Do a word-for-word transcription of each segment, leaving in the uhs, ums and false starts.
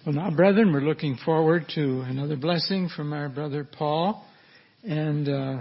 Well, now, brethren, we're looking forward to another blessing from our brother Paul. And uh,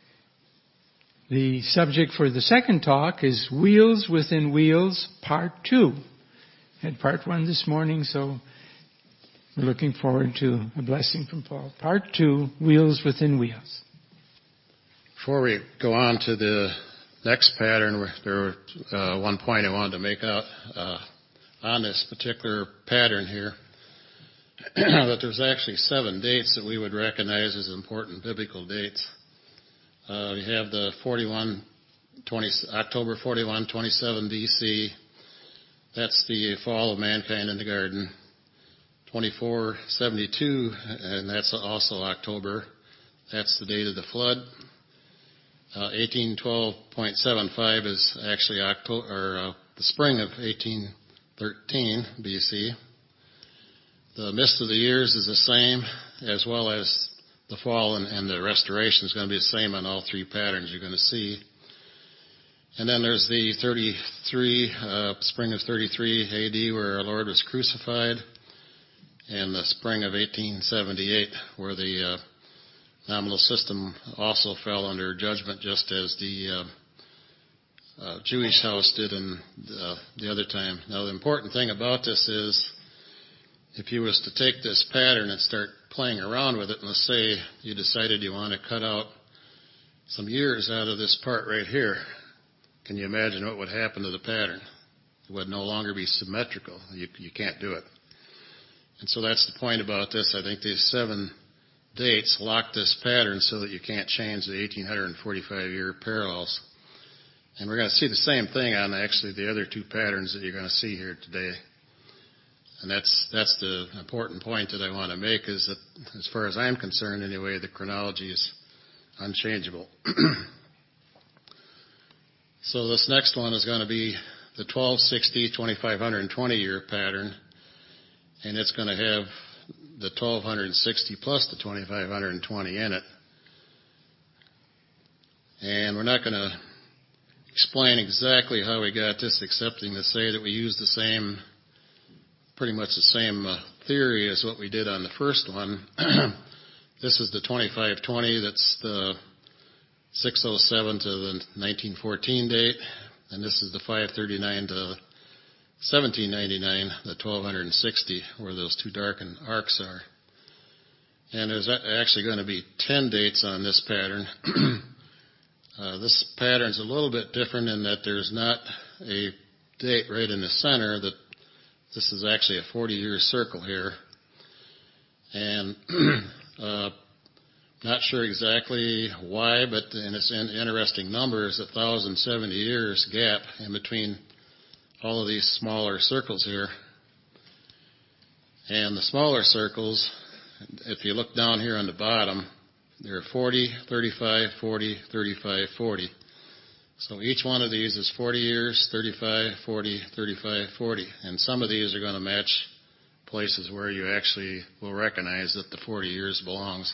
the subject for the second talk is Wheels Within Wheels, Part two. Had Part one this morning, so we're looking forward to a blessing from Paul. Part two, Wheels Within Wheels. Before we go on to the next pattern, there was uh, one point I wanted to make out uh, on this particular pattern here. That there's actually seven dates that we would recognize as important biblical dates. Uh, we have the forty-one, twenty, October forty-one, twenty-seven B C. That's the fall of mankind in the garden. twenty-four seventy-two, and that's also October. That's the date of the flood. Uh, eighteen twelve point seven five is actually October, or uh, the spring of eighteen thirteen B C. The mist of the years is the same, as well as the fall and, and the restoration is going to be the same on all three patterns you're going to see. And then there's the thirty-three, uh, spring of thirty-three A D, where our Lord was crucified, and the spring of eighteen seventy-eight, where the uh, nominal system also fell under judgment, just as the uh, uh, Jewish house did in the, the other time. Now, the important thing about this is, if you was to take this pattern and start playing around with it, and let's say you decided you want to cut out some years out of this part right here, can you imagine what would happen to the pattern? It would no longer be symmetrical. You, you can't do it. And so that's the point about this. I think these seven dates lock this pattern so that you can't change the eighteen forty-five year parallels. And we're going to see the same thing on actually the other two patterns that you're going to see here today. And that's that's the important point that I want to make, is that as far as I'm concerned anyway, the chronology is unchangeable. So this next one is going to be the twelve sixty, twenty-five twenty year pattern, and it's going to have the twelve sixty plus the twenty-five twenty in it. And we're not going to explain exactly how we got this, excepting to say that we use the same pretty much the same uh, theory as what we did on the first one. This is the twenty-five twenty, that's the six oh seven to the nineteen fourteen date, and this is the five thirty-nine to seventeen ninety-nine, the twelve sixty, where those two darkened arcs are. And there's actually going to be ten dates on this pattern. uh, this pattern's a little bit different in that there's not a date right in the center. That this is actually a forty year circle here. And uh, not sure exactly why, but and it's an interesting number, is one thousand seventy years gap in between all of these smaller circles here. And the smaller circles, if you look down here on the bottom, they're forty, thirty-five, forty, thirty-five, forty. So each one of these is forty years, thirty-five, forty, thirty-five, forty. And some of these are going to match places where you actually will recognize that the forty years belongs.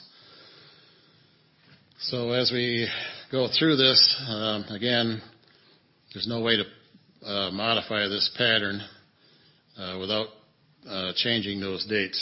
So as we go through this, um, again, there's no way to uh, modify this pattern uh, without uh, changing those dates.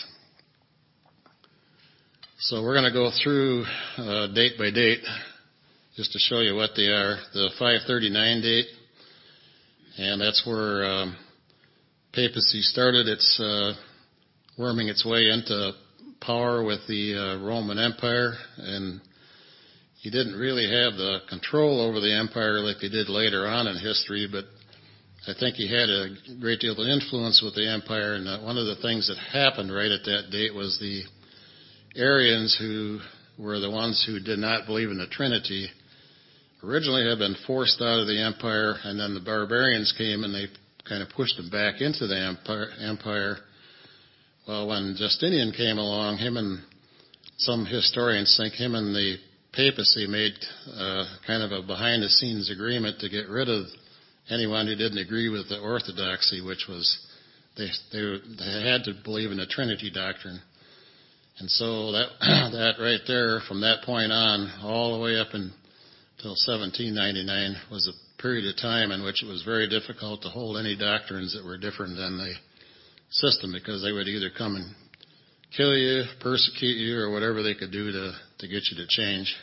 So we're going to go through uh, date by date, just to show you what they are. The five thirty-nine date, and that's where um, papacy started its uh, worming its way into power with the uh, Roman Empire, and he didn't really have the control over the empire like he did later on in history, but I think he had a great deal of influence with the empire, and uh, one of the things that happened right at that date was the Arians, who were the ones who did not believe in the Trinity, originally had been forced out of the empire, and then the barbarians came and they kind of pushed them back into the empire. empire. Well, when Justinian came along, him and some historians think him and the papacy made uh, kind of a behind-the-scenes agreement to get rid of anyone who didn't agree with the orthodoxy, which was they they, they had to believe in the Trinity doctrine. And so that that right there, from that point on, all the way up until seventeen ninety-nine, was a period of time in which it was very difficult to hold any doctrines that were different than the system, because they would either come and kill you, persecute you, or whatever they could do to, to get you to change.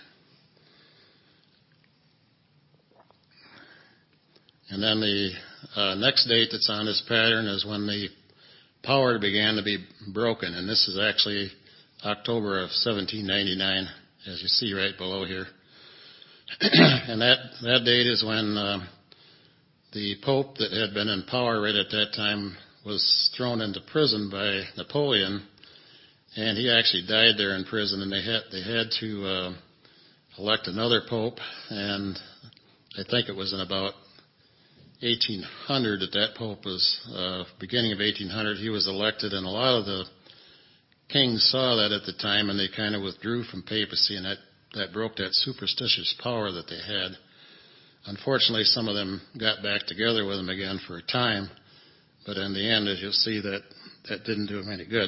And then the uh, next date that's on this pattern is when the power began to be broken, and this is actually October of seventeen ninety-nine, as you see right below here. And that, that date is when uh, the Pope that had been in power right at that time was thrown into prison by Napoleon, and he actually died there in prison, and they had they had to uh, elect another Pope, and I think it was in about eighteen hundred that that Pope was, uh, beginning of eighteen hundred, he was elected, and a lot of the kings saw that at the time, and they kind of withdrew from papacy, and that, that broke that superstitious power that they had. Unfortunately, some of them got back together with him again for a time, but in the end, as you'll see, that, that didn't do him any good.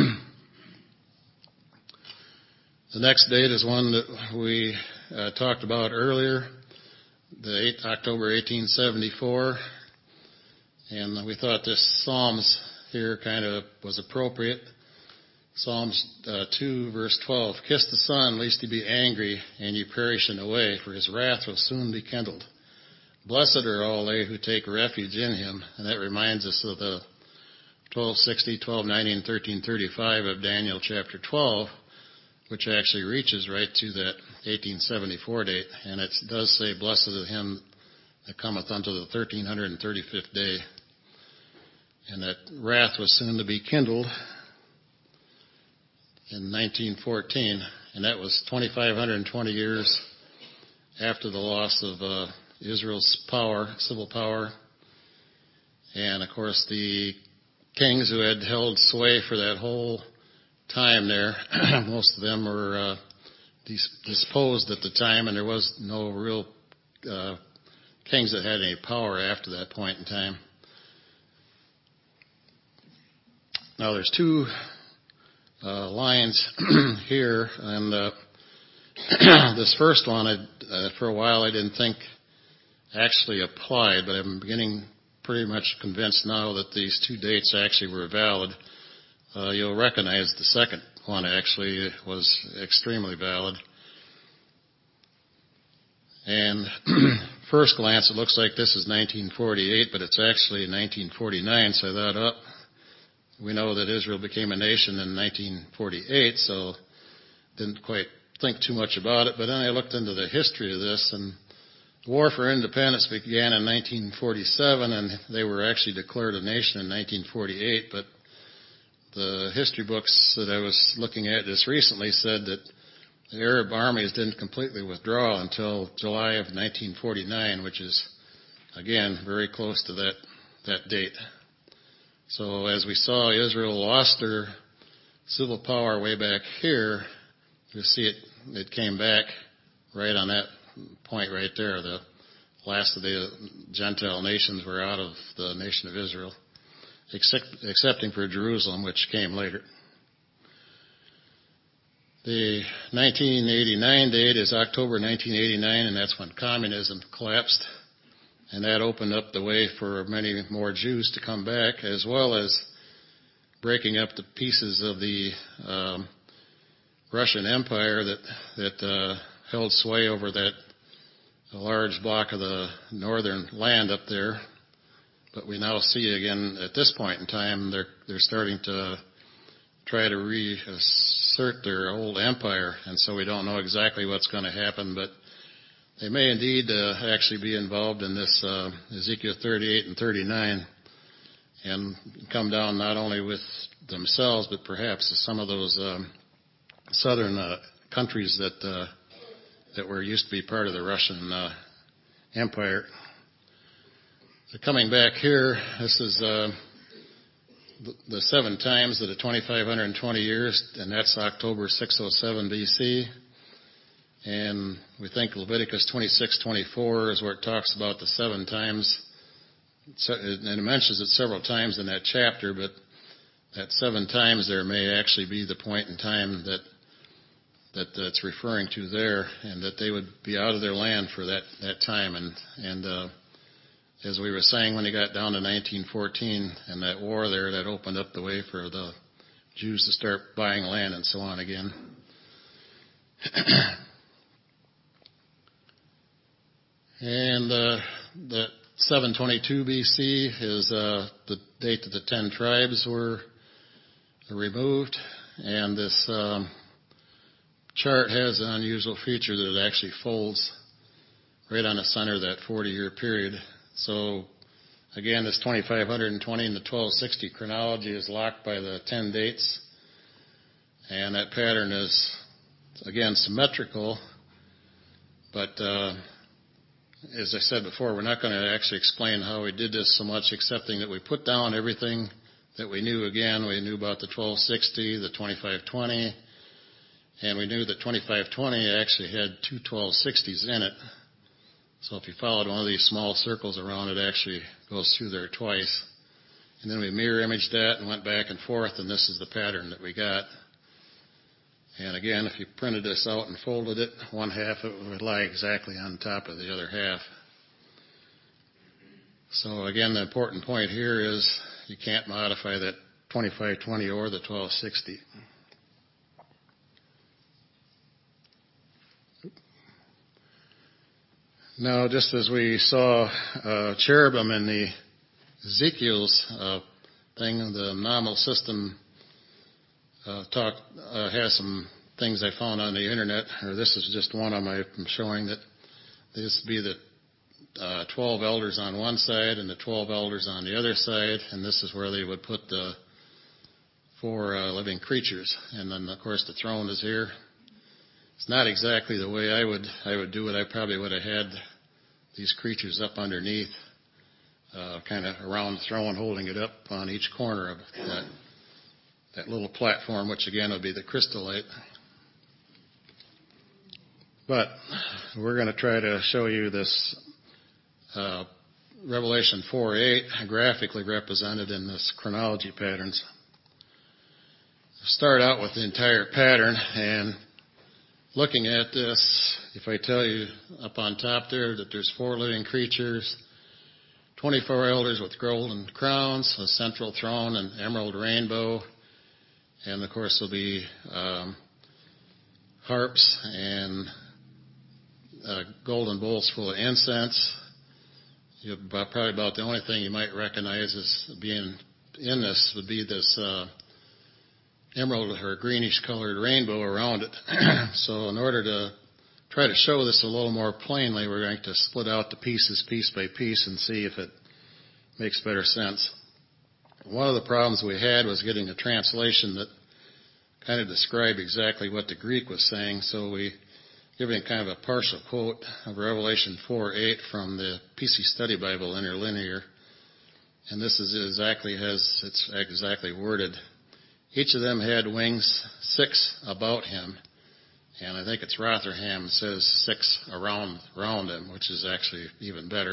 The next date is one that we uh, talked about earlier, the eighth, October eighteen seventy-four, and we thought this Psalms here kind of was appropriate. Psalms uh, two, verse twelve, "Kiss the Son, lest he be angry, and ye perish in the way, for his wrath will soon be kindled. Blessed are all they who take refuge in him." And that reminds us of the twelve sixty, twelve ninety, and thirteen thirty-five of Daniel chapter twelve, which actually reaches right to that eighteen seventy-four date. And it does say, "Blessed is him that cometh unto the thirteen thirty-fifth day." And that wrath was soon to be kindled in nineteen fourteen, and that was two thousand five hundred twenty years after the loss of uh, Israel's power, civil power. And of course, the kings who had held sway for that whole time there, most of them were uh, dis- disposed at the time, and there was no real uh, kings that had any power after that point in time. Now, there's two Uh, lines here, and uh, this first one, I, uh, for a while I didn't think actually applied, but I'm beginning pretty much convinced now that these two dates actually were valid. Uh, you'll recognize the second one actually was extremely valid. And first glance, it looks like this is nineteen forty-eight, but it's actually nineteen forty-nine, so that up. We know that Israel became a nation in nineteen forty-eight, so didn't quite think too much about it. But then I looked into the history of this, and the War for Independence began in nineteen forty-seven, and they were actually declared a nation in nineteen forty-eight. But the history books that I was looking at just recently said that the Arab armies didn't completely withdraw until July of nineteen forty-nine, which is, again, very close to that, that date. So as we saw, Israel lost their civil power way back here. You see it, it came back right on that point right there. The last of the Gentile nations were out of the nation of Israel, except, excepting for Jerusalem, which came later. The nineteen eighty-nine date is October nineteen eighty-nine, and that's when communism collapsed. And that opened up the way for many more Jews to come back, as well as breaking up the pieces of the um, Russian Empire that that uh, held sway over that large block of the northern land up there. But we now see again at this point in time they're they're starting to try to reassert their old empire, and so we don't know exactly what's going to happen, but they may indeed uh, actually be involved in this uh, Ezekiel thirty-eight and thirty-nine and come down not only with themselves, but perhaps some of those um, southern uh, countries that uh, that were used to be part of the Russian uh, Empire. So coming back here, this is uh, the, the seven times of the two thousand five hundred twenty years, and that's October six oh seven B C. And we think Leviticus twenty-six twenty-four is where it talks about the seven times. And it mentions it several times in that chapter, but that seven times there may actually be the point in time that that that's referring to there, and that they would be out of their land for that, that time. And, and uh, as we were saying, when he got down to nineteen fourteen and that war there, that opened up the way for the Jews to start buying land and so on again. And uh, the seven twenty-two B C is uh, the date that the ten tribes were removed. And this um, chart has an unusual feature that it actually folds right on the center of that forty-year period. So, again, this twenty-five twenty and the twelve sixty chronology is locked by the ten dates. And that pattern is, again, symmetrical. But uh, as I said before, we're not going to actually explain how we did this so much, excepting that we put down everything that we knew. Again, we knew about the twelve sixty, the twenty-five twenty, and we knew that twenty-five twenty actually had two twelve sixties in it. So if you followed one of these small circles around, it actually goes through there twice. And then we mirror imaged that and went back and forth, and this is the pattern that we got. And again, if you printed this out and folded it, one half of it would lie exactly on top of the other half. So again, the important point here is you can't modify that twenty-five twenty or the twelve sixty. Now, just as we saw uh, cherubim in the Ezekiel's uh, thing, the nominal system uh, talk uh, has some things I found on the internet, or this is just one of them I'm showing, that this would be the uh, twelve elders on one side and the twelve elders on the other side, and this is where they would put the four uh, living creatures. And then, of course, the throne is here. It's not exactly the way I would I would do it. I probably would have had these creatures up underneath, uh, kind of around the throne, holding it up on each corner of that, that little platform, which again would be the crystallite. But we're going to try to show you this uh, Revelation four eight graphically represented in this chronology patterns. Start out with the entire pattern, and looking at this, if I tell you up on top there that there's four living creatures, twenty-four elders with golden crowns, a central throne, an emerald rainbow, and of course there'll be um, harps and uh, golden bowls full of incense. You're probably about the only thing you might recognize as being in this would be this uh, emerald or greenish colored rainbow around it. So in order to try to show this a little more plainly, we're going to split out the pieces piece by piece and see if it makes better sense. One of the problems we had was getting a translation that kind of described exactly what the Greek was saying, so we giving kind of a partial quote of Revelation four eight from the P C Study Bible Interlinear, and this is exactly as it's exactly worded. Each of them had wings, six about him, and I think it's Rotherham says six around around him, which is actually even better.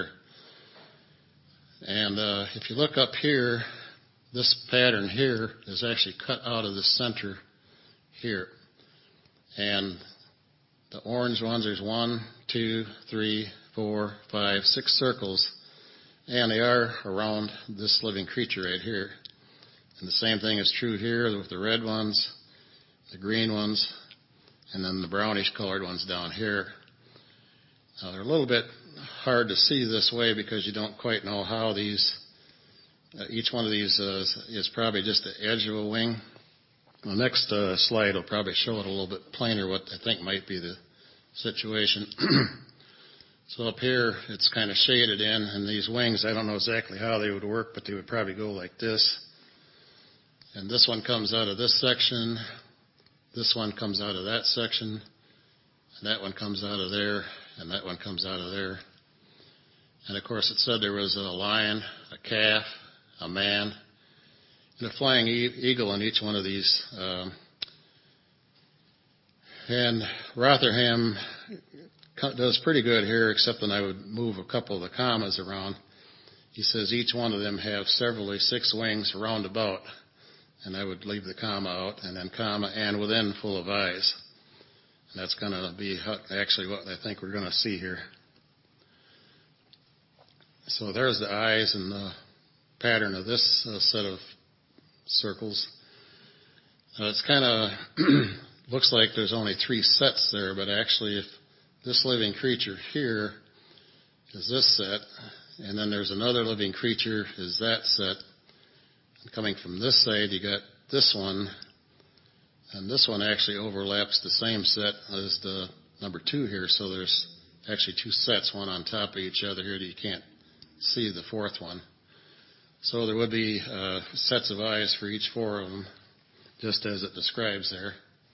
And uh, if you look up here, this pattern here is actually cut out of the center here. And the orange ones, there's one, two, three, four, five, six circles, and they are around this living creature right here. And the same thing is true here with the red ones, the green ones, and then the brownish colored ones down here. Now they're a little bit hard to see this way because you don't quite know how these, uh, each one of these uh, is probably just the edge of a wing. The next uh, slide will probably show it a little bit plainer what I think might be the situation. So up here it's kind of shaded in, and these wings, I don't know exactly how they would work, but they would probably go like this. And this one comes out of this section, this one comes out of that section, and that one comes out of there, and that one comes out of there. And of course it said there was a lion, a calf, a man, and a flying e- eagle in each one of these. Um, and Rotherham does pretty good here, except that I would move a couple of the commas around. He says each one of them have severally six wings round about. And I would leave the comma out, and then comma, and within full of eyes. And that's going to be actually what I think we're going to see here. So there's the eyes and the pattern of this uh, set of circles. Uh, it's kind of looks like there's only three sets there, but actually if this living creature here is this set, and then there's another living creature is that set. And coming from this side, you got this one, and this one actually overlaps the same set as the number two here, so there's actually two sets, one on top of each other here that you can't see the fourth one. So there would be uh, sets of eyes for each four of them, just as it describes there.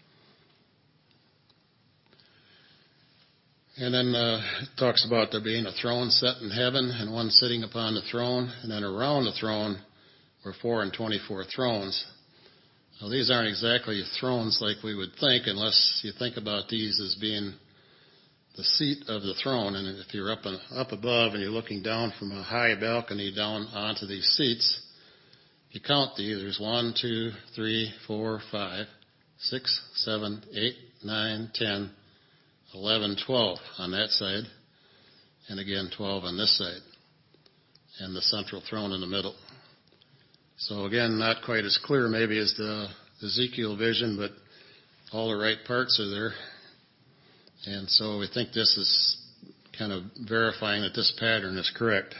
And then uh, it talks about there being a throne set in heaven and one sitting upon the throne, and then around the throne were four and twenty-four thrones. Now these aren't exactly thrones like we would think, unless you think about these as being the seat of the throne. And if you're up and, up above and you're looking down from a high balcony down onto these seats, you count these. There's one, two, three, four, five, six, seven, eight, nine, ten, eleven, twelve on that side, and again twelve on this side, and the central throne in the middle. So again, not quite as clear maybe as the Ezekiel vision, but all the right parts are there. And so we think this is kind of verifying that this pattern is correct.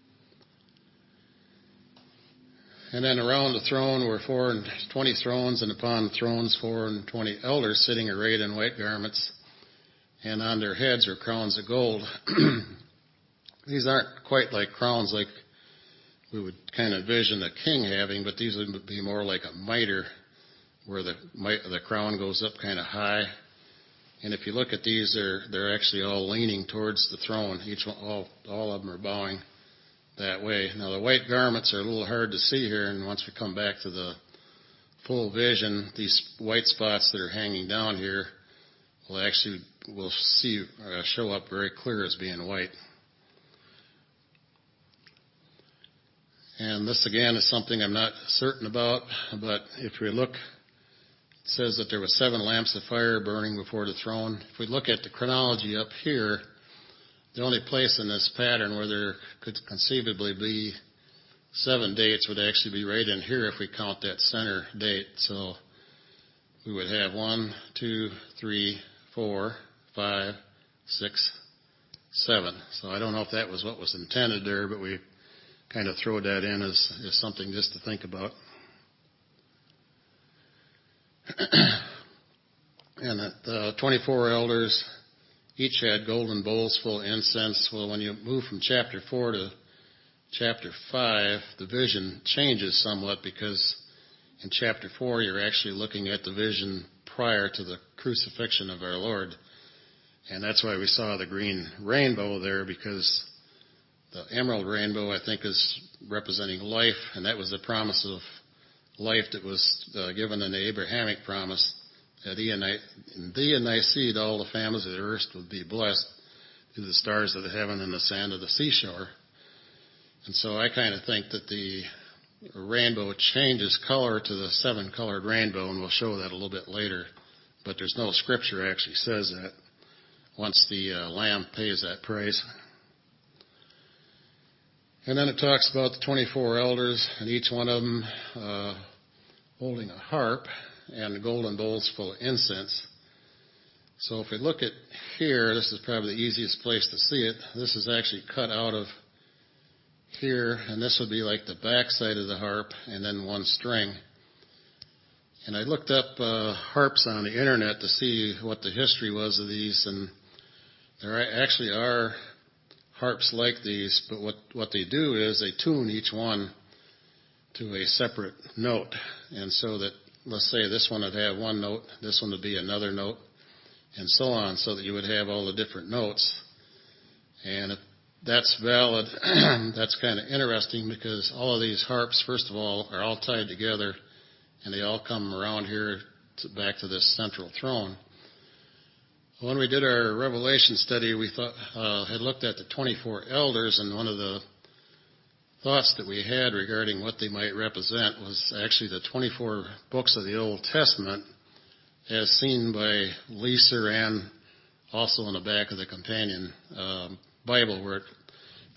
And then around the throne were four and twenty thrones, and upon the thrones four and twenty elders sitting arrayed in white garments, and on their heads were crowns of gold. These aren't quite like crowns like we would kind of envision a king having, but these would be more like a mitre, where the the crown goes up kind of high. And if you look at these, they're they're actually all leaning towards the throne. Each one, all all of them are bowing that way. Now the white garments are a little hard to see here, and once we come back to the full vision, these white spots that are hanging down here will actually will see uh, show up very clear as being white. And this again is something I'm not certain about, but if we look, it says that there were seven lamps of fire burning before the throne. If we look at the chronology up here, the only place in this pattern where there could conceivably be seven dates would actually be right in here if we count that center date. So we would have one, two, three, four, five, six, seven. So I don't know if that was what was intended there, but we kind of throw that in as, as something just to think about. And the twenty-four elders each had golden bowls full of incense. Well, when you move from chapter four to chapter five, the vision changes somewhat, because in chapter four you're actually looking at the vision prior to the crucifixion of our Lord. And that's why we saw the green rainbow there, because the emerald rainbow, I think, is representing life, and that was the promise of life that was uh, given in the Abrahamic promise, that in thee and thy seed all the families of the earth would be blessed through the stars of the heaven and the sand of the seashore. And so I kind of think that the rainbow changes color to the seven-colored rainbow, and we'll show that a little bit later. But there's no scripture actually says that once the uh, Lamb pays that price. And then it talks about the twenty-four elders, and each one of them uh, holding a harp and golden bowls full of incense. So if we look at here, this is probably the easiest place to see it. This is actually cut out of here, and this would be like the back side of the harp, and then one string. And I looked up uh, harps on the internet to see what the history was of these, and there actually are harps like these, but what, what they do is they tune each one to a separate note. And so that, let's say this one would have one note, this one would be another note, and so on, so that you would have all the different notes. And if that's valid, that's kind of interesting, because all of these harps, first of all, are all tied together, and they all come around here to, back to this central throne. When we did our Revelation study, we thought, uh, had looked at the twenty-four elders, and one of the thoughts that we had regarding what they might represent was actually the twenty-four books of the Old Testament, as seen by Leeser and also in the back of the companion um, Bible, where it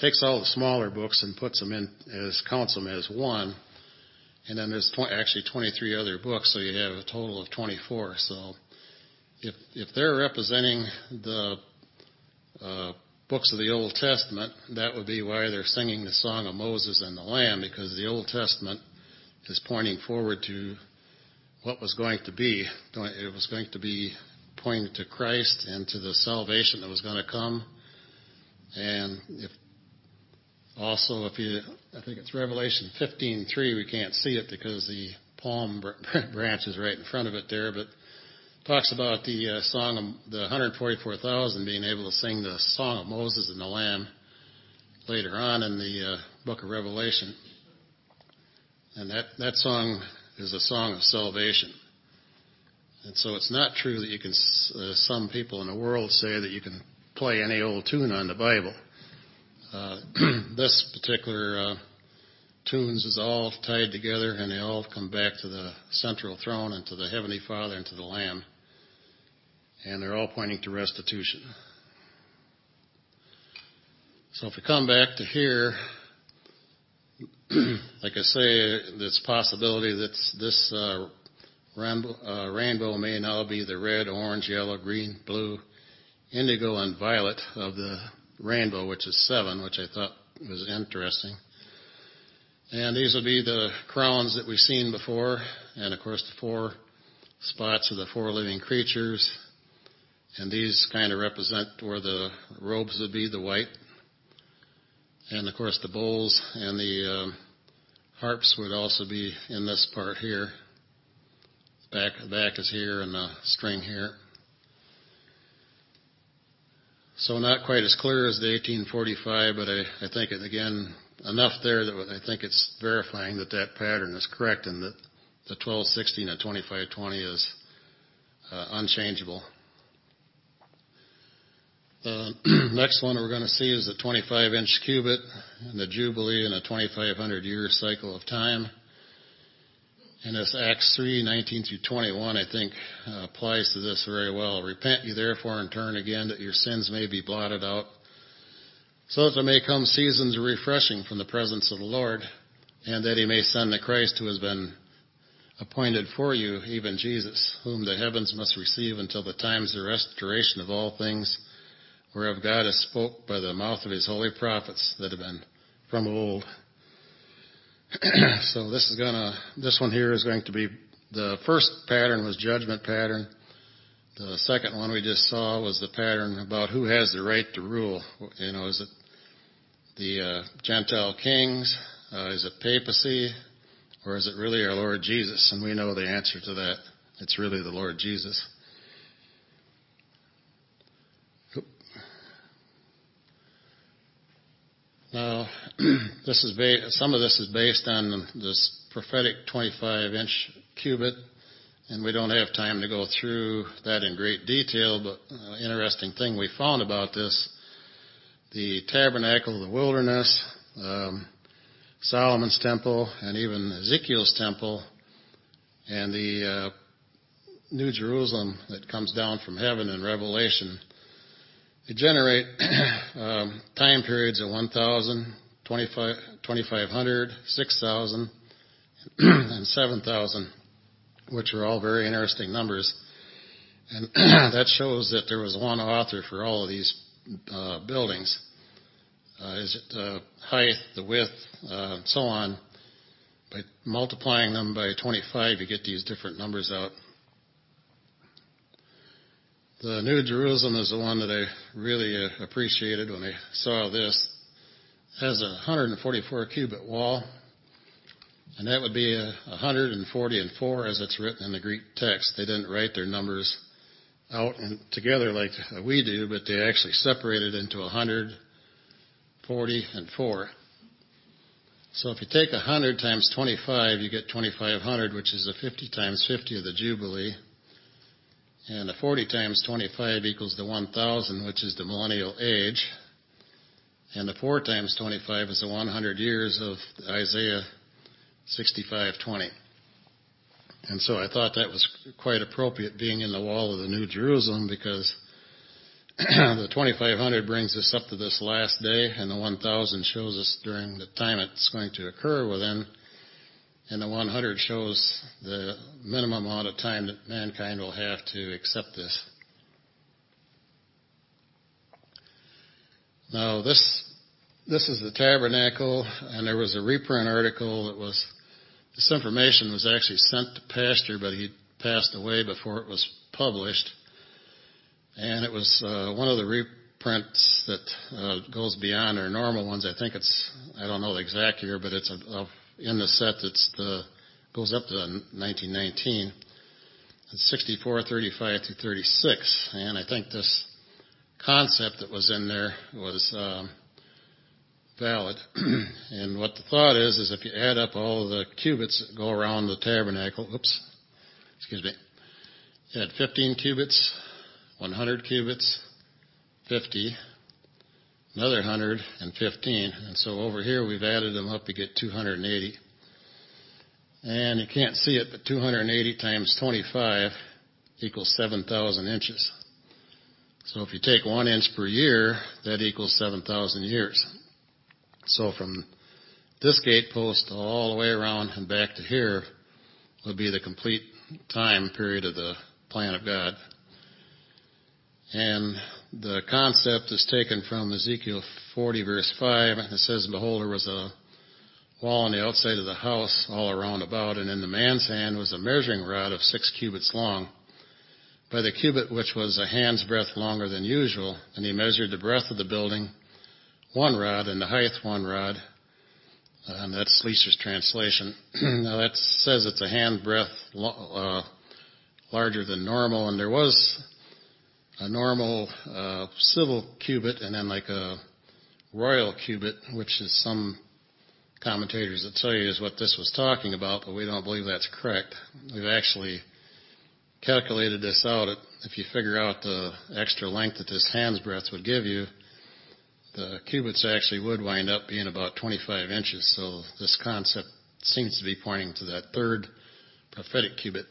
takes all the smaller books and puts them in as counts them as one, and then there's tw- actually twenty-three other books, so you have a total of twenty-four. So if if they're representing the uh, books of the Old Testament, that would be why they're singing the Song of Moses and the Lamb, because the Old Testament is pointing forward to what was going to be. It was going to be pointing to Christ and to the salvation that was going to come. And if also, if you, I think it's Revelation fifteen three, we can't see it because the palm branch is right in front of it there, but talks about the uh, song of the one hundred forty-four thousand being able to sing the Song of Moses and the Lamb later on in the uh, book of Revelation. And that, that song is a song of salvation. And so it's not true that you can, uh, some people in the world say that you can play any old tune on the Bible. Uh, this particular uh, tunes is all tied together, and they all come back to the central throne and to the Heavenly Father and to the Lamb. And they're all pointing to restitution. So if we come back to here, like I say, this possibility that this uh, rainbow, uh, rainbow may now be the red, orange, yellow, green, blue, indigo, and violet of the rainbow, which is seven, which I thought was interesting. And these will be the crowns that we've seen before, and of course the four spots of the four living creatures. And these kind of represent where the robes would be, the white. And of course the bowls and the um, harps would also be in this part here. Back, back is here and the string here. So not quite as clear as the eighteen forty-five, but I, I think it, again, enough there that I think it's verifying that that pattern is correct and that the twelve sixteen and twenty-five twenty is uh, unchangeable. The next one we're going to see is the twenty-five inch cubit and the Jubilee and a twenty-five hundred year cycle of time. And this Acts three nineteen through twenty-one, I think, uh, applies to this very well. Repent ye therefore and turn again, that your sins may be blotted out, so that there may come seasons of refreshing from the presence of the Lord, and that he may send the Christ who has been appointed for you, even Jesus, whom the heavens must receive until the times of restoration of all things, whereof God has spoke by the mouth of his holy prophets that have been from old. So this is gonna, this one here is going to be, the first pattern was judgment pattern. The second one we just saw was the pattern about who has the right to rule. You know, is it the uh, Gentile kings? Uh, is it papacy? Or is it really our Lord Jesus? And we know the answer to that. It's really the Lord Jesus. Now, this is ba- some of this is based on this prophetic twenty-five inch cubit, and we don't have time to go through that in great detail, but uh, interesting thing we found about this, the tabernacle of the wilderness, um, Solomon's temple, and even Ezekiel's temple, and the uh, New Jerusalem that comes down from heaven in Revelation, they generate um, time periods of one thousand, twenty-five hundred, six thousand, and seven thousand, which are all very interesting numbers. And that shows that there was one author for all of these uh, buildings. Uh, is it the height, the width, uh, and so on. By multiplying them by twenty-five, you get these different numbers out. The New Jerusalem is the one that I really uh, appreciated when I saw this. It has a one hundred forty-four cubit wall, and that would be a one hundred forty and four as it's written in the Greek text. They didn't write their numbers out and together like we do, but they actually separated into one hundred, forty, and four. So if you take one hundred times twenty-five, you get twenty-five hundred, which is the fifty times fifty of the Jubilee. And the forty times twenty-five equals the one thousand, which is the millennial age. And the four times twenty-five is the one hundred years of Isaiah sixty-five twenty. And so I thought that was quite appropriate being in the wall of the New Jerusalem, because The twenty-five hundred brings us up to this last day, and the one thousand shows us during the time it's going to occur within, and the one hundred shows the minimum amount of time that mankind will have to accept this. Now, this this is the tabernacle, and there was a reprint article that was, this information was actually sent to Pastor, but he passed away before it was published. And it was uh, one of the reprints that uh, goes beyond our normal ones. I think it's, I don't know the exact year, but it's a, a, in the set that's the, goes up to nineteen nineteen. It's sixty-four, thirty-five through thirty-six. And I think this concept that was in there was um, valid. And what the thought is, is if you add up all the cubits that go around the tabernacle, oops, excuse me, you had fifteen cubits, one hundred cubits, fifty, another one hundred, and fifteen. And so over here we've added them up, you get two hundred eighty. And you can't see it, but two hundred eighty times twenty-five equals seven thousand inches. So if you take one inch per year, that equals seven thousand years. So from this gate post all the way around and back to here would be the complete time period of the plan of God. And the concept is taken from Ezekiel forty, verse five. And it says, behold, there was a wall on the outside of the house all around about, and in the man's hand was a measuring rod of six cubits long, by the cubit which was a hand's breadth longer than usual. And he measured the breadth of the building, one rod, and the height, one rod. Uh, and that's Leeser's translation. Now that says it's a hand breadth uh, larger than normal, and there was a normal uh, civil cubit and then like a royal cubit, which is some commentators that tell you is what this was talking about, but we don't believe that's correct. We've actually calculated this out. If you figure out the extra length that this hand's breadth would give you, the cubits actually would wind up being about twenty-five inches. So this concept seems to be pointing to that third prophetic cubit.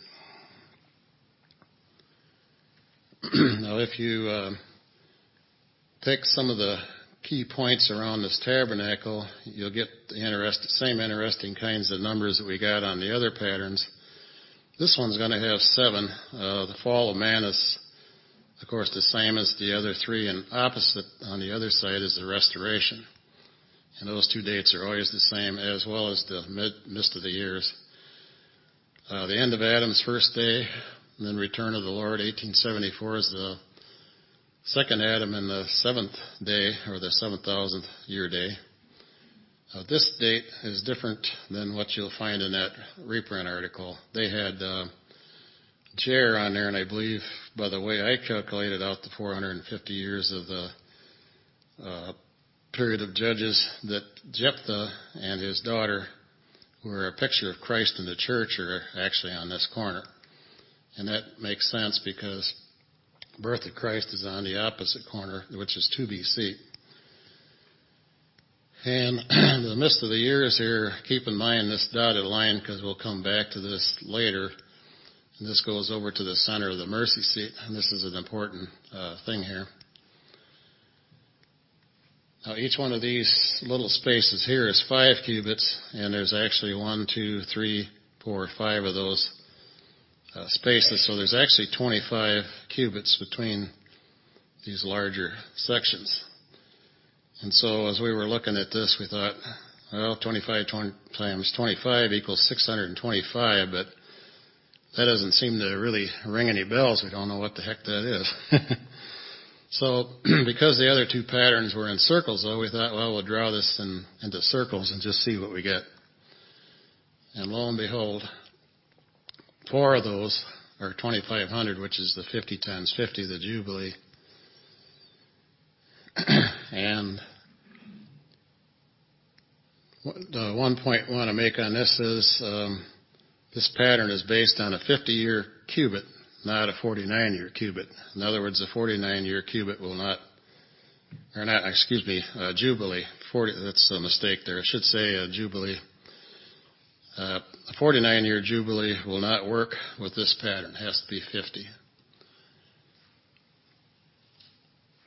Now, if you uh, take some of the key points around this tabernacle, you'll get the interest, same interesting kinds of numbers that we got on the other patterns. This one's going to have seven. Uh, the fall of man is, of course, the same as the other three, and opposite on the other side is the restoration. And those two dates are always the same, as well as the mid, midst of the years. Uh, the end of Adam's first day, and then return of the Lord, eighteen seventy-four, is the second Adam in the seventh day, or the seven thousandth year day. Uh, this date is different than what you'll find in that reprint article. They had uh, Jer on there, and I believe, by the way I calculated out the four hundred fifty years of the uh, period of Judges, that Jephthah and his daughter, who are a picture of Christ in the church, are actually on this corner. And that makes sense because the birth of Christ is on the opposite corner, which is two B C. And the midst of the years here, keep in mind this dotted line, because we'll come back to this later. And this goes over to the center of the mercy seat, and this is an important uh, thing here. Now, each one of these little spaces here is five cubits, and there's actually one, two, three, four, five of those uh, spaces. So there's actually twenty-five cubits between these larger sections. And so as we were looking at this, we thought, well, twenty-five times twenty-five equals six hundred twenty-five, but that doesn't seem to really ring any bells. We don't know what the heck that is. So because the other two patterns were in circles, though, we thought, well, we'll draw this in, into circles and just see what we get. And lo and behold, four of those are twenty-five hundred, which is the fifty times fifty, the Jubilee. And the one point I want to make on this is um, this pattern is based on a fifty-year cubit, not a forty-nine-year cubit. In other words, a forty-nine-year cubit will not, or not, excuse me, uh, Jubilee. forty, that's a mistake there. It should say a Jubilee. Uh, a forty-nine-year Jubilee will not work with this pattern. It has to be fifty.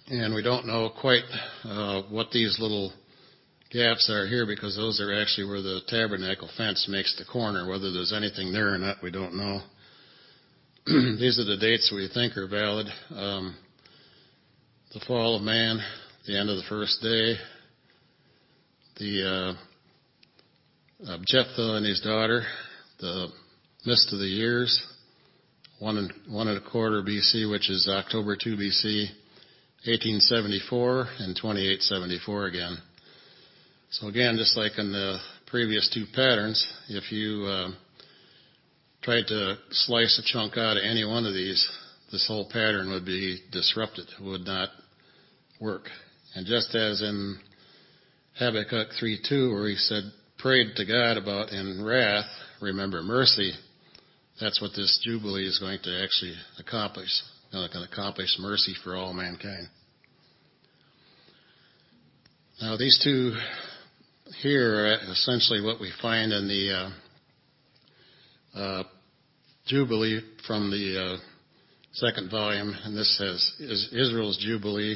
And we don't know quite uh, what these little gaps are here, because those are actually where the tabernacle fence makes the corner. Whether there's anything there or not, we don't know. These are the dates we think are valid. Um, the fall of man, the end of the first day, the uh, uh, Jephthah and his daughter, the mist of the years, one and, one and a quarter B C, which is October second B C, eighteen seventy-four, and twenty-eight seventy-four again. So again, just like in the previous two patterns, if you uh, tried to slice a chunk out of any one of these, this whole pattern would be disrupted. It would not work. And just as in Habakkuk three two, where he said, prayed to God about in wrath, remember mercy, that's what this Jubilee is going to actually accomplish. It's going to accomplish mercy for all mankind. Now, these two here are essentially what we find in the uh, uh, Jubilee from the uh, second volume, and this has is Israel's Jubilee,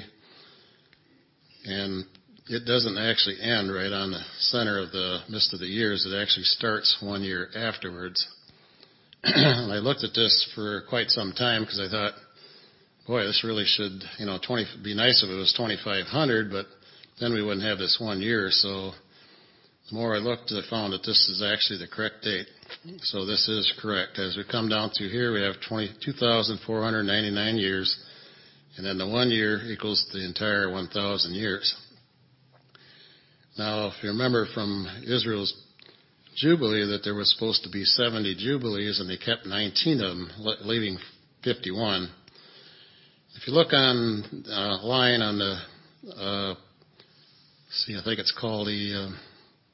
and it doesn't actually end right on the center of the mist of the years. It actually starts one year afterwards. And I looked at this for quite some time because I thought, boy, this really should, you know, twenty be nice if it was twenty-five hundred, but then we wouldn't have this one year. So the more I looked, I found that this is actually the correct date. So this is correct. As we come down through here, we have two thousand four hundred ninety-nine years, and then the one year equals the entire one thousand years. Now, if you remember from Israel's Jubilee that there was supposed to be seventy Jubilees, and they kept nineteen of them, leaving fifty-one. If you look on a uh, line on the, uh, see, I think it's called the, uh,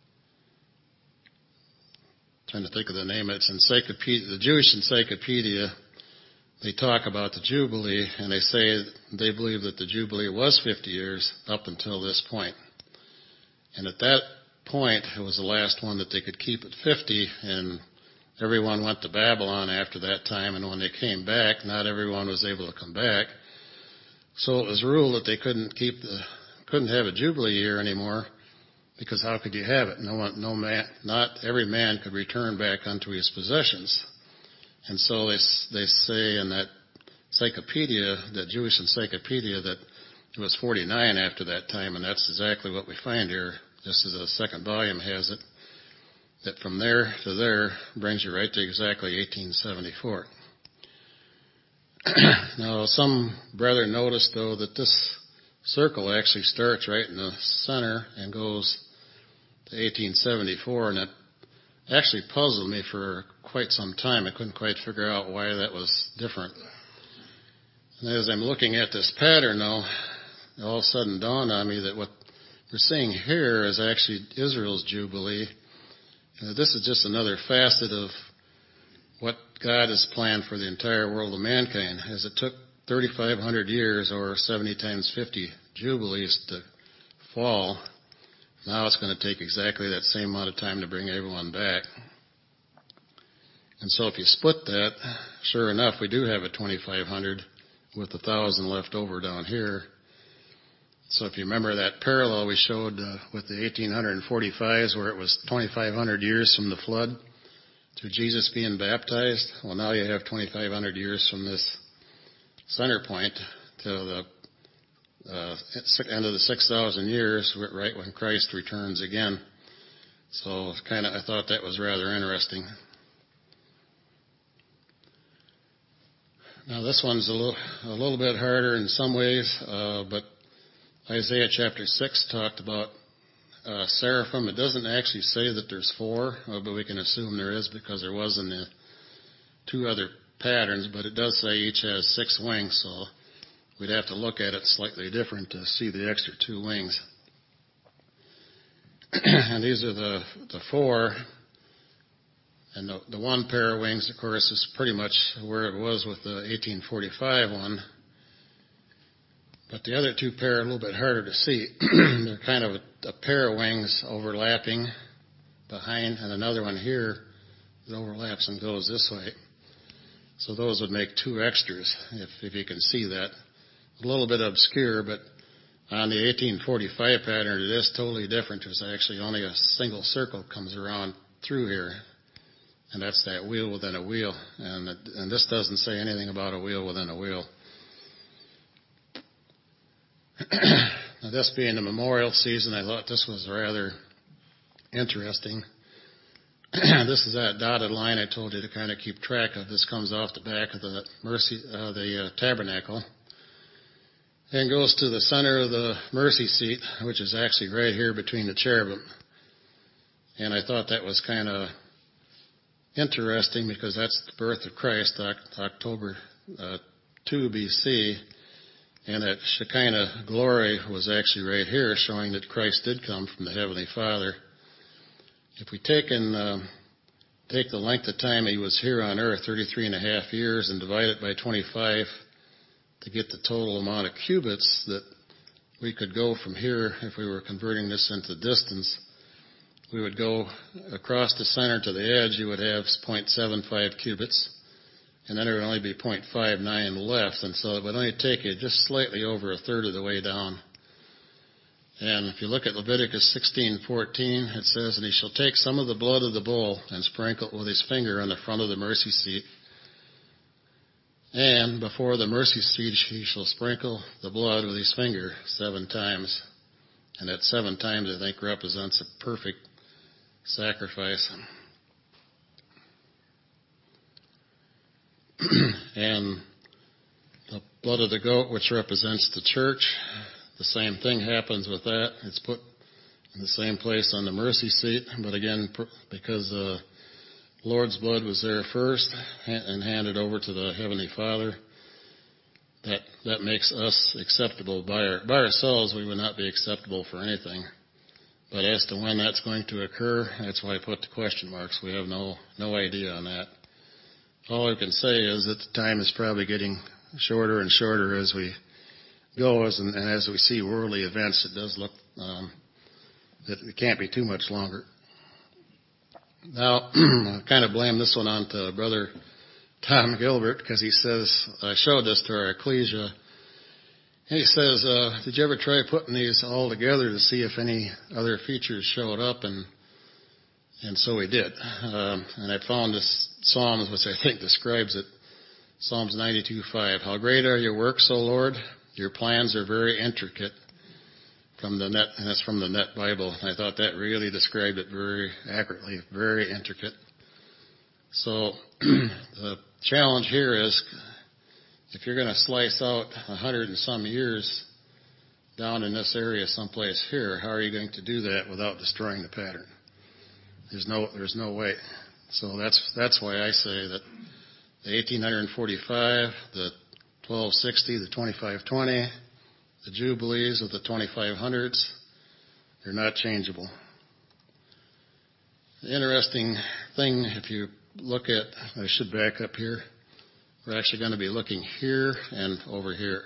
trying to think of the name, it's encyclopedia, the Jewish Encyclopedia, they talk about the Jubilee, and they say they believe that the Jubilee was fifty years up until this point. And at that point, it was the last one that they could keep at fifty, and everyone went to Babylon after that time, and when they came back, not everyone was able to come back. So it was ruled that they couldn't keep the, couldn't have a Jubilee year anymore, because how could you have it? No one, no man, not every man could return back unto his possessions. And so they, they say in that encyclopedia, that Jewish encyclopedia, that it was forty-nine after that time, and that's exactly what we find here, just as the second volume has it, that from there to there brings you right to exactly eighteen seventy-four. Now, some brethren noticed, though, that this circle actually starts right in the center and goes to eighteen seventy-four, and it actually puzzled me for quite some time. I couldn't quite figure out why that was different. And as I'm looking at this pattern, though, it all of a sudden dawned on me that what we're seeing here is actually Israel's Jubilee. Uh, this is just another facet of what God has planned for the entire world of mankind. As it took thirty-five hundred years, or seventy times fifty Jubilees, to fall, now it's going to take exactly that same amount of time to bring everyone back. And so if you split that, sure enough, we do have a twenty-five hundred with a thousand left over down here. So if you remember that parallel we showed uh, with the eighteen forty-fives, where it was twenty-five hundred years from the flood to Jesus being baptized, well, now you have twenty-five hundred years from this center point to the uh, end of the six thousand years, right when Christ returns again. So kind of, I thought that was rather interesting. Now this one's a little, a little bit harder in some ways, uh, but Isaiah chapter six talked about uh, seraphim. It doesn't actually say that there's four, uh, but we can assume there is because there was in the two other patterns, but it does say each has six wings, so we'd have to look at it slightly different to see the extra two wings. And these are the, the four. And the, the one pair of wings, of course, is pretty much where it was with the eighteen forty-five one. But the other two pair are a little bit harder to see. They're kind of a, a pair of wings overlapping behind, and another one here that overlaps and goes this way. So those would make two extras, if, if you can see that. a little bit obscure, but on the eighteen forty-five pattern, it is totally different. There's actually only a single circle comes around through here, and that's that wheel within a wheel. And, it, and this doesn't say anything about a wheel within a wheel. Now, this being the memorial season, I thought this was rather interesting. This is that dotted line I told you to kind of keep track of. This comes off the back of the mercy, uh, the uh, tabernacle, and goes to the center of the mercy seat, which is actually right here between the cherubim. And I thought that was kind of interesting because that's the birth of Christ, October uh, two B C, and that Shekinah glory was actually right here, showing that Christ did come from the Heavenly Father. If we take and uh, take the length of time he was here on earth, thirty-three and a half years, and divide it by twenty-five to get the total amount of cubits that we could go from here if we were converting this into distance, we would go across the center to the edge, you would have zero point seven five cubits, and then there would only be zero point five nine left, and so it would only take you just slightly over a third of the way down. And if you look at Leviticus sixteen fourteen, it says, "And he shall take some of the blood of the bull and sprinkle it with his finger on the front of the mercy seat. And before the mercy seat he shall sprinkle the blood with his finger seven times." And that seven times, I think, represents a perfect sacrifice. And the blood of the goat, which represents the church, the same thing happens with that. It's put in the same place on the mercy seat, but again, because the Lord's blood was there first and handed over to the Heavenly Father, that that makes us acceptable. By, our, by ourselves, we would not be acceptable for anything. But as to when that's going to occur, that's why I put the question marks. We have no no idea on that. All I can say is that the time is probably getting shorter and shorter as we go, as, and as we see worldly events, it does look um, that it can't be too much longer. Now, I kind of blame this one on to Brother Tom Gilbert, because he says, I showed this to our ecclesia, and he says, uh, did you ever try putting these all together to see if any other features showed up? And and so we did. Um, and I found this Psalms, which I think describes it, Psalms ninety-two five. "How great are your works, O Lord! Your plans are very intricate." From the net, and that's from the Net Bible. And I thought that really described it very accurately, very intricate. So the challenge here is, if you're going to slice out a hundred and some years down in this area someplace here, how are you going to do that without destroying the pattern? There's no, there's no way. So that's that's why I say that the eighteen forty-five, the twelve sixty, the twenty-five twenty, the Jubilees of the twenty-five hundreds, they're not changeable. The interesting thing, if you look at, I should back up here, we're actually going to be looking here and over here.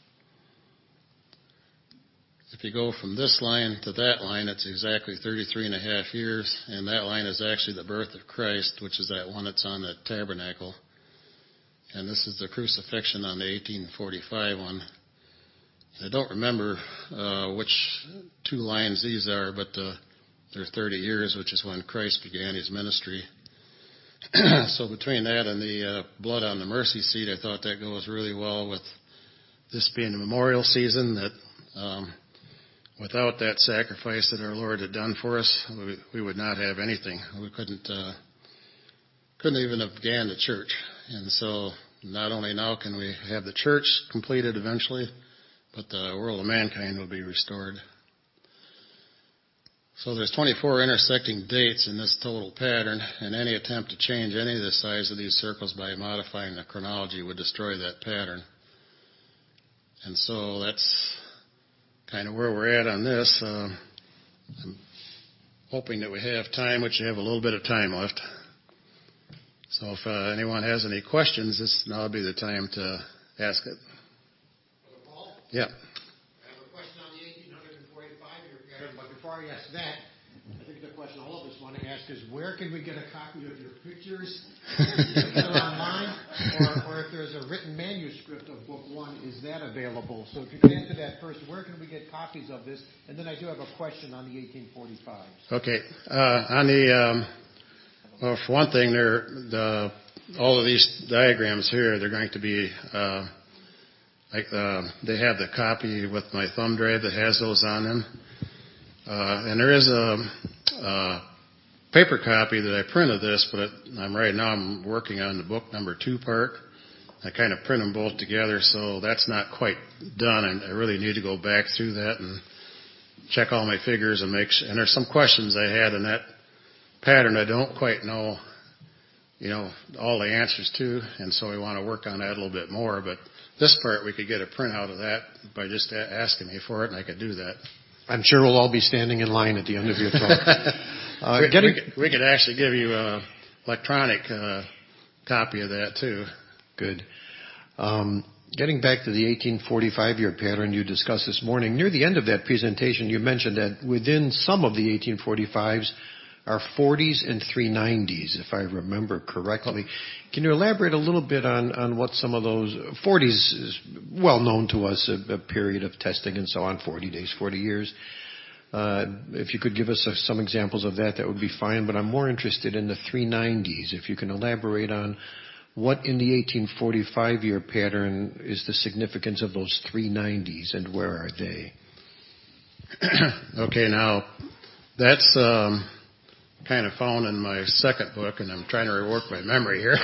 If you go from this line to that line, it's exactly thirty-three and a half years, and that line is actually the birth of Christ, which is that one that's on the tabernacle. And this is the crucifixion on the eighteen forty-five one. I don't remember uh, which two lines these are, but uh, they're thirty years, which is when Christ began his ministry. So between that and the uh, blood on the mercy seat, I thought that goes really well with this being the memorial season, that um, without that sacrifice that our Lord had done for us, we, we would not have anything. We couldn't uh, couldn't even have began the church. And so not only now can we have the church completed eventually, but the world of mankind will be restored. So there's twenty-four intersecting dates in this total pattern, and any attempt to change any of the size of these circles by modifying the chronology would destroy that pattern. And so that's kind of where we're at on this. Uh, I'm hoping that we have time, which you have a little bit of time left. So if uh, anyone has any questions, this now would be the time to ask it. Paul? Yeah. I have a question on the eighteen forty-five year pattern, but before I ask that, I think the question all of us want to ask is, where can we get a copy of your pictures? Either online, or, or if there's a written manuscript manuscript of Book One, is that available? So if you could answer that first, where can we get copies of this? And then I do have a question on the eighteen forty-fives. Okay. Uh, on the, um, well, for one thing, there, the, all of these diagrams here, they're going to be, uh, like, uh, they have the copy with my thumb drive that has those on them. Uh, and there is a, a paper copy that I printed this, but I'm right now I'm working on the book number two part. I kind of print them both together, so that's not quite done, and I really need to go back through that and check all my figures and make sure. And there's some questions I had in that pattern I don't quite know, you know, all the answers to, and so we want to work on that a little bit more. But this part, we could get a printout of that by just a- asking me for it, and I could do that. I'm sure we'll all be standing in line at the end of your talk. uh, we, getting... we, could, we could actually give you an electronic uh, copy of that, too. Good. Um, getting back to the eighteen forty-five-year pattern you discussed this morning, near the end of that presentation, you mentioned that within some of the eighteen forty-fives are forties and three nineties, if I remember correctly. Can you elaborate a little bit on, on what some of those forties is well known to us, a, a period of testing and so on, forty days, forty years. Uh, if you could give us uh, some examples of that, that would be fine. But I'm more interested in the three nineties. If you can elaborate on what in the eighteen forty-five-year pattern is the significance of those three nineties and where are they? Okay, now that's um, kind of found in my second book, and I'm trying to rework my memory here.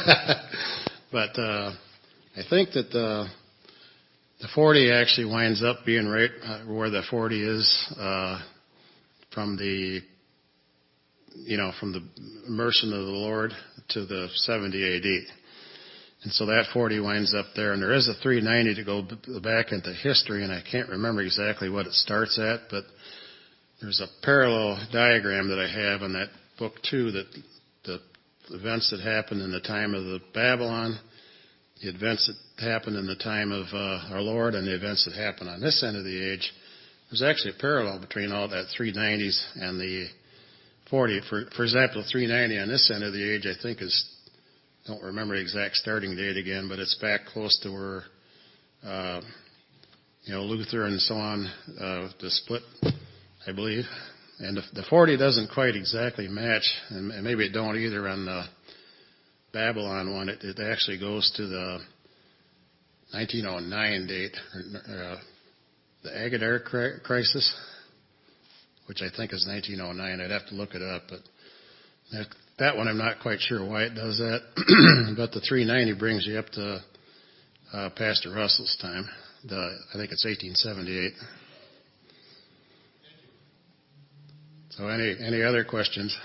But uh, I think that the, the forty actually winds up being right uh, where the forty is uh, from the, you know, from the immersion of the Lord to the seventy A D. And so that forty winds up there, and there is a three ninety to go b- back into history, and I can't remember exactly what it starts at, but there's a parallel diagram that I have in that book too, that the events that happened in the time of the Babylon, the events that happened in the time of uh, our Lord, and the events that happened on this end of the age. There's actually a parallel between all that three nineties and the forty. For, for example, the three ninety on this end of the age, I think is, don't remember the exact starting date again, but it's back close to where, uh, you know, Luther and so on, uh, the split, I believe. And the, the forty doesn't quite exactly match, and, and maybe it don't either on the Babylon one. It, it actually goes to the nineteen oh nine date, uh, the Agadir cri- crisis, which I think is nineteen oh nine. I'd have to look it up, but that, that one I'm not quite sure why it does that. But the three ninety brings you up to uh, Pastor Russell's time. The, I think it's eighteen seventy-eight. So any any other questions?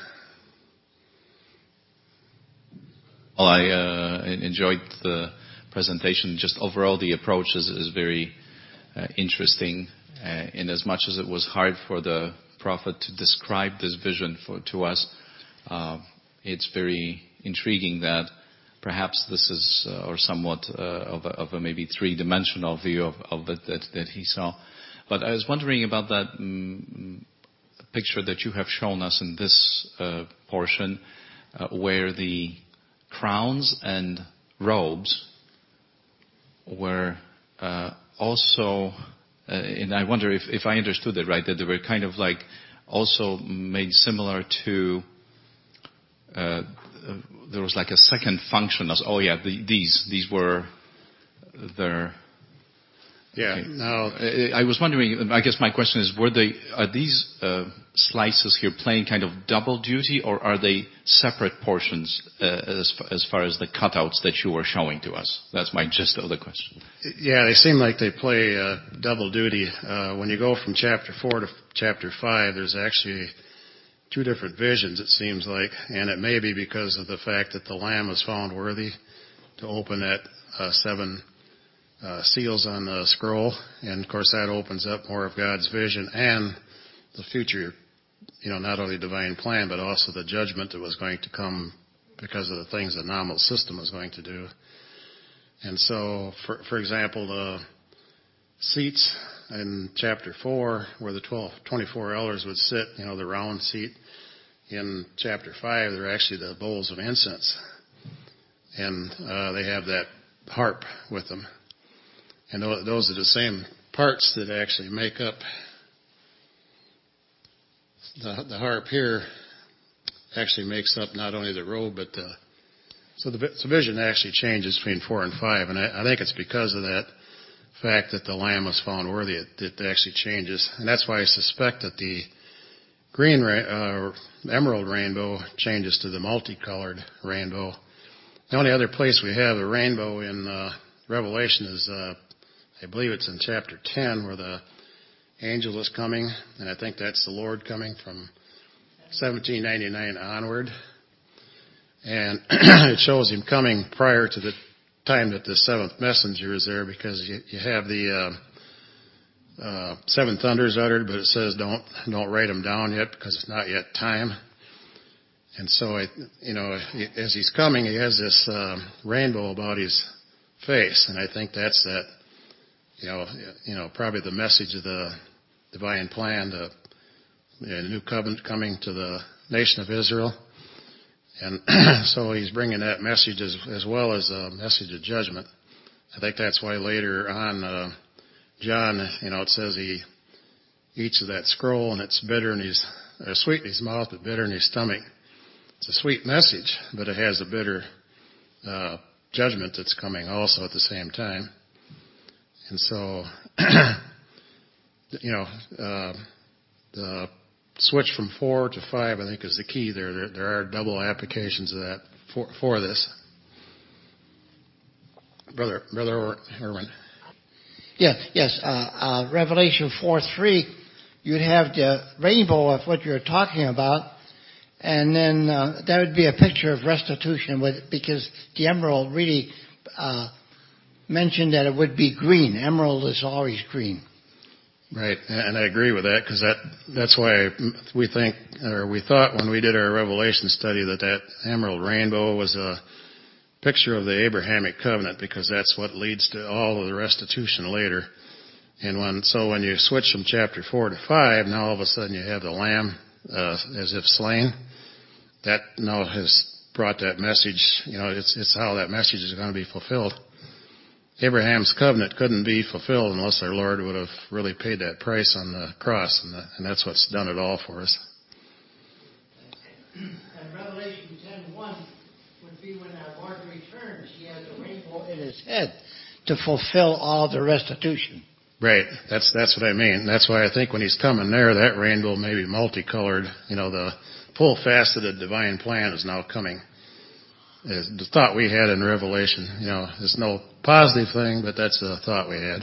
Well, I uh, enjoyed the presentation. Just overall, the approach is, is very uh, interesting. Uh, in as much as it was hard for the prophet to describe this vision for, to us, uh, it's very intriguing that perhaps this is, uh, or somewhat uh, of, a, of a maybe three-dimensional view of, of it that, that he saw. But I was wondering about that um, picture that you have shown us in this uh, portion, uh, where the crowns and robes were uh, also, uh, and I wonder if, if I understood it right, that they were kind of like also made similar to, uh, there was like a second function as, oh yeah, the, these, these were their. Yeah. Okay. Now, I was wondering, I guess my question is, were they, are these uh, slices here playing kind of double duty, or are they separate portions uh, as, as far as the cutouts that you were showing to us? That's my gist of the question. yeah, they seem like they play uh, double duty. Uh, when you go from chapter four to chapter five, there's actually two different visions, it seems like, and it may be because of the fact that the Lamb was found worthy to open that uh, seven Uh, seals on the scroll, and of course that opens up more of God's vision and the future, you know, not only divine plan, but also the judgment that was going to come because of the things the nominal system was going to do. And so, for, for example, the seats in chapter four, where the twelve, twenty-four elders would sit, you know, the round seat, in chapter five, they're actually the bowls of incense. And uh, they have that harp with them. And those are the same parts that actually make up the, the harp here. Actually makes up not only the robe, but the so the, the vision actually changes between four and five, and I, I think it's because of that fact that the Lamb was found worthy. It, it actually changes, and that's why I suspect that the green uh, emerald rainbow changes to the multicolored rainbow. The only other place we have a rainbow in uh, Revelation is, uh, I believe it's in chapter ten, where the angel is coming, and I think that's the Lord coming from seventeen ninety-nine onward. And it shows him coming prior to the time that the seventh messenger is there, because you, you have the uh, uh, seven thunders uttered, but it says don't don't write them down yet because it's not yet time. And so, I, you know, as he's coming, he has this uh, rainbow about his face, and I think that's that, you know, you know, probably the message of the divine plan, the, the new covenant coming to the nation of Israel. And so he's bringing that message as, as well as a message of judgment. I think that's why later on, uh, John, you know, it says he eats of that scroll and it's bitter in his, uh, sweet in his mouth, but bitter in his stomach. It's a sweet message, but it has a bitter uh, judgment that's coming also at the same time. And so, you know, uh, the switch from four to five, I think, is the key there. There, there are double applications of that for, for this. Brother, Brother Irwin. Yeah, yes. Uh, uh, Revelation four three, you'd have the rainbow of what you're talking about, and then uh, that would be a picture of restitution, with, because the emerald really uh, mentioned that it would be green. Emerald is always green. Right, and I agree with that, because that, that's why we think, or we thought when we did our Revelation study, that that emerald rainbow was a picture of the Abrahamic covenant, because that's what leads to all of the restitution later. And when, so when you switch from chapter four to five, now all of a sudden you have the lamb uh, as if slain. That now has brought that message, you know, it's, it's how that message is going to be fulfilled. Abraham's covenant couldn't be fulfilled unless our Lord would have really paid that price on the cross, and, the, and that's what's done it all for us. And Revelation ten one would be when our Lord returns. He has a rainbow in his head to fulfill all the restitution. Right. That's that's what I mean. That's why I think when he's coming there, that rainbow may be multicolored. You know, the full faceted divine plan is now coming. Is the thought we had in Revelation. You know, it's no positive thing, but that's the thought we had.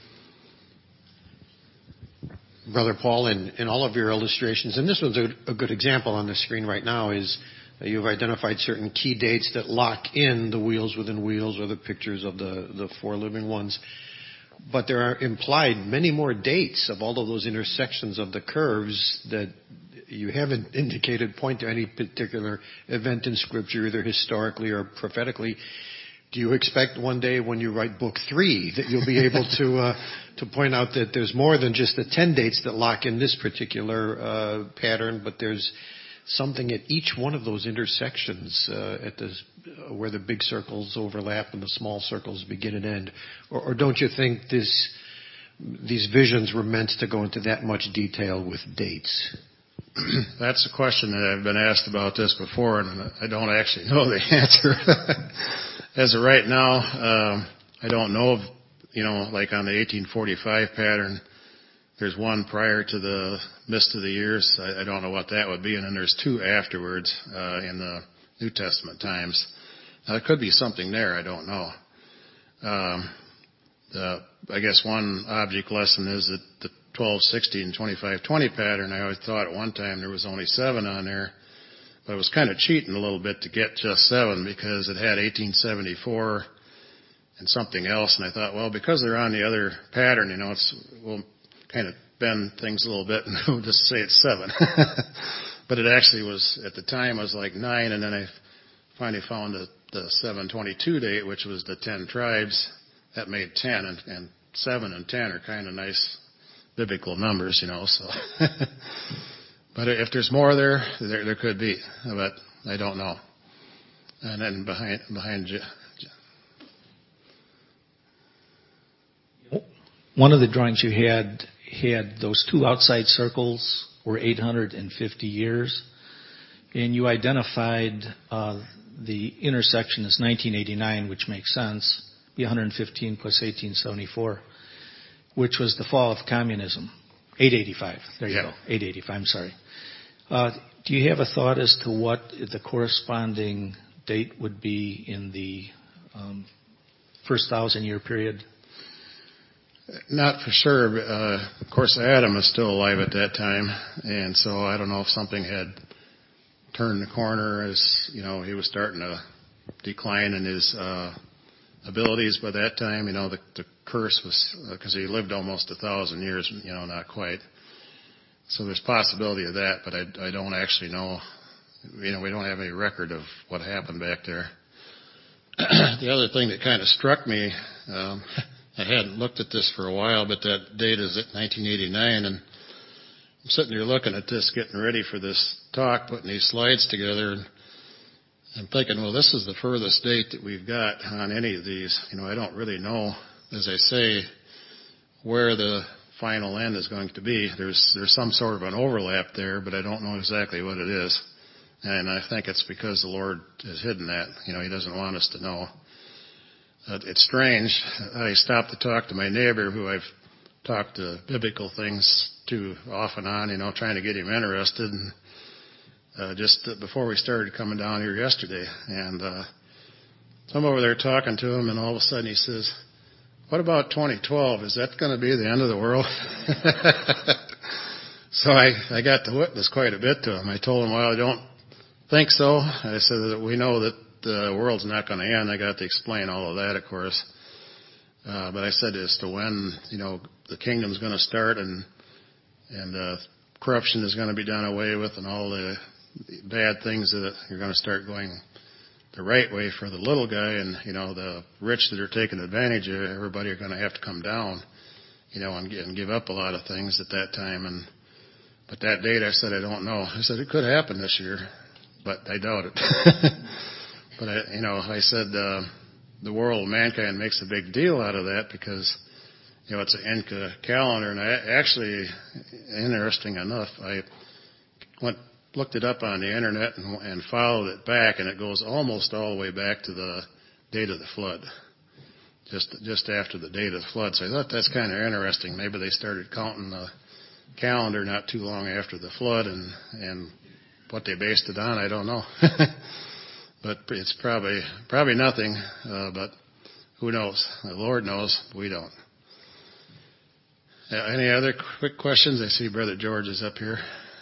Brother Paul, in, in all of your illustrations, and this one's a, a good example on the screen right now, is that you've identified certain key dates that lock in the wheels within wheels, or the pictures of the, the four living ones. But there are implied many more dates of all of those intersections of the curves that you haven't indicated point to any particular event in Scripture, either historically or prophetically. Do you expect one day when you write book three that you'll be able to uh, to point out that there's more than just the ten dates that lock in this particular uh, pattern, but there's something at each one of those intersections uh, at the uh, where the big circles overlap and the small circles begin and end? Or, or don't you think this these visions were meant to go into that much detail with dates? That's a question that I've been asked about this before, and I don't actually know the answer. As of right now, um, I don't know of, you know, like on the eighteen forty-five pattern, there's one prior to the mist of the years. I, I don't know what that would be, and then there's two afterwards uh, in the New Testament times. Now, there could be something there. I don't know. Um, the, I guess one object lesson is that the twelve sixty and twenty-five twenty pattern, I always thought at one time there was only seven on there, but I was kind of cheating a little bit to get just seven, because it had eighteen seventy-four and something else, and I thought, well, because they're on the other pattern, you know, it's, we'll kind of bend things a little bit and we'll just say it's seven. But it actually was, at the time, it was like nine, and then I finally found the, the seven twenty-two date, which was the ten tribes. That made ten, and, and seven and ten are kind of nice biblical numbers, you know, so. But if there's more there, there, there could be, but I don't know. And then behind, behind, one of the drawings you had had those two outside circles were eight hundred fifty years, and you identified uh, the intersection as nineteen eighty-nine, which makes sense, be one hundred fifteen plus eighteen seventy-four, which was the fall of communism. eight eighty-five. There you yeah. go. eight eighty-five. I'm sorry. Uh, do you have a thought as to what the corresponding date would be in the um, first thousand-year period? Not for sure. But, uh, of course, Adam was still alive at that time, and so I don't know if something had turned the corner as, you know, he was starting to decline in his uh, abilities by that time. You know, the, the curse was, because uh, he lived almost a thousand years, you know, not quite. So there's possibility of that, but I, I don't actually know. You know, we don't have any record of what happened back there. The other thing that kind of struck me, um, I hadn't looked at this for a while, but that date is at nineteen eighty-nine, and I'm sitting here looking at this, getting ready for this talk, putting these slides together, and I'm thinking, well, this is the furthest date that we've got on any of these. You know, I don't really know, as I say, where the final end is going to be. There's there's some sort of an overlap there, but I don't know exactly what it is. And I think it's because the Lord has hidden that. You know, He doesn't want us to know. Uh, it's strange. I stopped to talk to my neighbor, who I've talked to biblical things to off and on, you know, trying to get him interested. And uh, just before we started coming down here yesterday, and uh, so I'm over there talking to him, and all of a sudden he says, "What about twenty twelve? Is that going to be the end of the world?" So I, I got to witness quite a bit to him. I told him, well, I don't think so. I said that we know that the world's not going to end. I got to explain all of that, of course. Uh, but I said as to when, you know, the kingdom's going to start and and uh, corruption is going to be done away with, and all the bad things that you're going to start going the right way for the little guy, and, you know, the rich that are taking advantage of it, everybody are going to have to come down, you know, and, and give up a lot of things at that time. And but that date, I said, I don't know. I said, it could happen this year, but I doubt it. But, I, you know, I said uh, the world of mankind makes a big deal out of that because, you know, it's an Inca calendar. And I actually, interesting enough, I went looked it up on the internet and, and followed it back, and it goes almost all the way back to the date of the flood, just just after the date of the flood. So I thought that's kind of interesting. Maybe they started counting the calendar not too long after the flood, and and what they based it on, I don't know. But it's probably probably nothing. Uh, but who knows? The Lord knows. We don't. Uh, any other quick questions? I see Brother George is up here.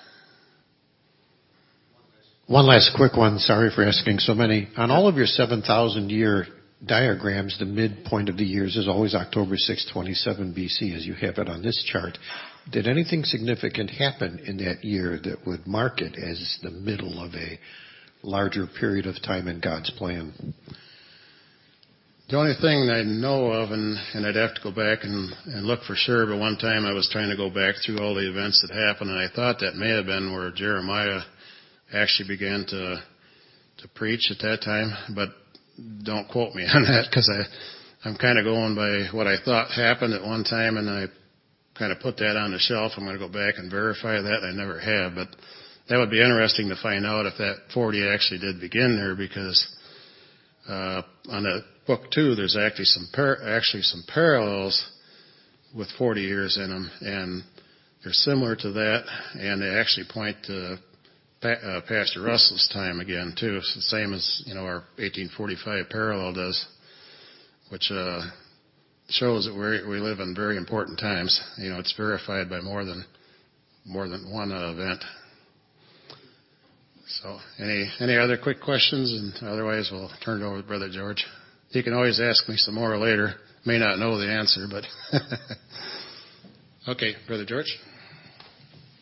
One last quick one. Sorry for asking so many. On all of your seven thousand year diagrams, the midpoint of the years is always October sixth, twenty-seven B C, as you have it on this chart. Did anything significant happen in that year that would mark it as the middle of a larger period of time in God's plan? The only thing I know of, and, and I'd have to go back and, and look for sure, but one time I was trying to go back through all the events that happened, and I thought that may have been where Jeremiah actually began to to preach at that time, but don't quote me on that, because I I'm kind of going by what I thought happened at one time, and I kind of put that on the shelf. I'm going to go back and verify that. I never have, but that would be interesting to find out if that forty actually did begin there, because uh, on the book two, there's actually some par- actually some parallels with forty years in them, and they're similar to that, and they actually point to Uh, Pastor Russell's time again too. It's the same as, you know, our eighteen forty-five parallel does, which uh, shows that we we live in very important times. You know, it's verified by more than more than one uh, event. So, any any other quick questions? And otherwise, we'll turn it over to Brother George. You can always ask me some more later. May not know the answer, but okay, Brother George.